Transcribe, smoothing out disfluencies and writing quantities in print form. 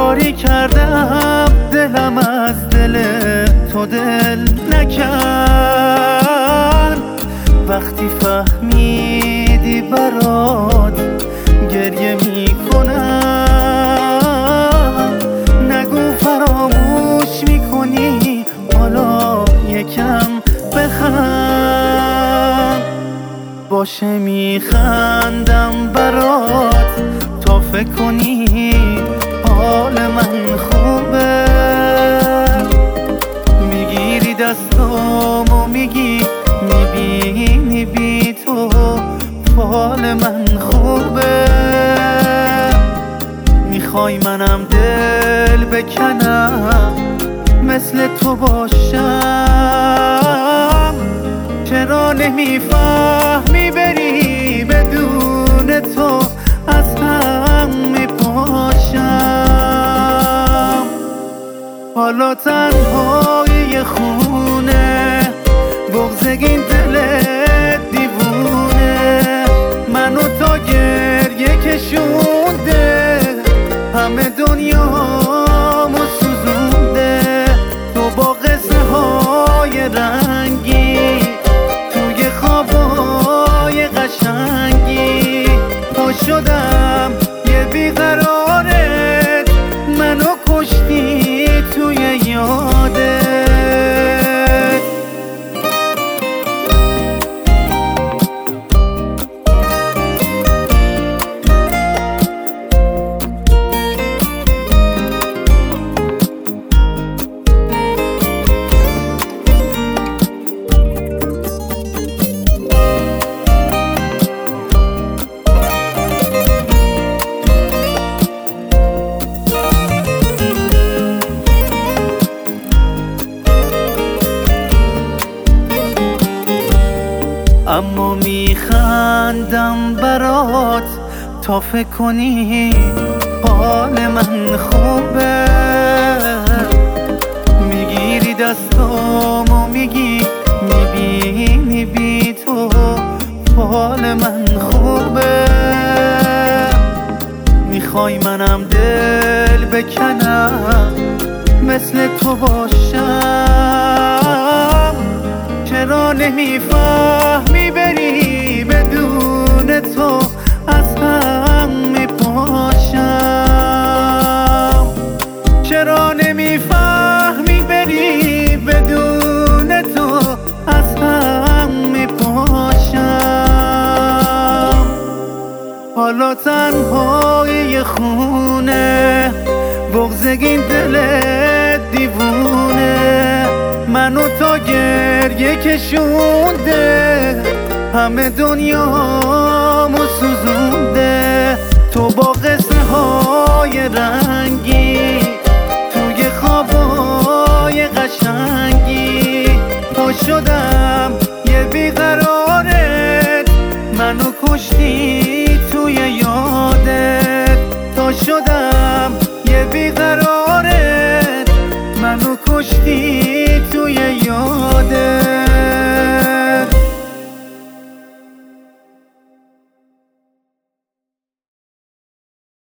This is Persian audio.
کاری کردم دلم از دل تو دل نکرد. وقتی فهمیدی برات گریه میکنم، نگو فراموش میکنی، حالا یکم بخند. باشه میخندم برات تا فکر کنی حال من خوبه. میگیری دستامو میگی میبینی بی تو حال من خوبه. میخوای منم دل بکنم مثل تو باشم، چرا نمیفهمی بری بدون تو از هم میپاشم. حالا تنهای خونه بغضگین دل دیوونه، منو تا گریه کشونده، همه دنیامو سوزونده. تو با قصه های رنگی توی خوابای قشنگی، پا شدم یه بیقرارت، منو کشتی توی یادت. اما میخندم برات تا فکر کنی حال من خوبه. میگیری دستامو میگی میبینی بی تو حال من خوبه. میخوای منم دل بکنم مثل تو باشم، چرا نمیفهمی بری بدون تو از هم میپاشم. چرا نمیفهمی بری بدون تو از هم میپاشم. حالا تنهای خونه بغضگین دل دیوونه، منو تا گریه کشونده، همه دنیامو سوزونده. تو با قصه های رنگی توی خوابای قشنگی، پا شدم